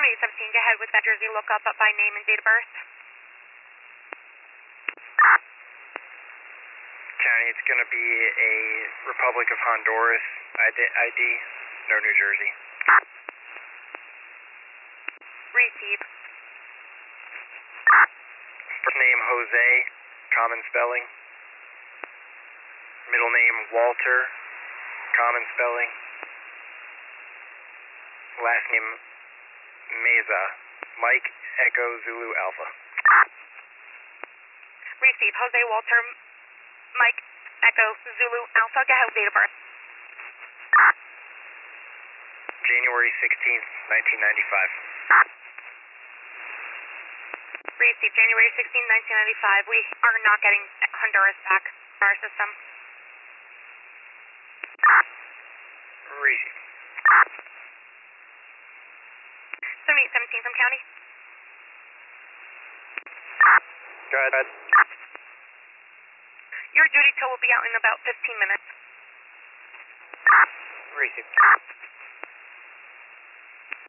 2817, go ahead with that Jersey lookup by name and date of birth. County, it's going to be a Republic of Honduras ID, no New Jersey. Receive. First name Jose, common spelling. Middle name Walter, common spelling. Last name Meza, Mike Echo Zulu Alpha. Receive. Jose Walter, Mike Echo Zulu Alpha, go ahead with date of birth. January 16th, 1995. Receive. January 16, 1995. We are not getting Honduras back in our system. Receive. 7817 from county. Go ahead. Your duty tow will be out in about 15 minutes. Receive.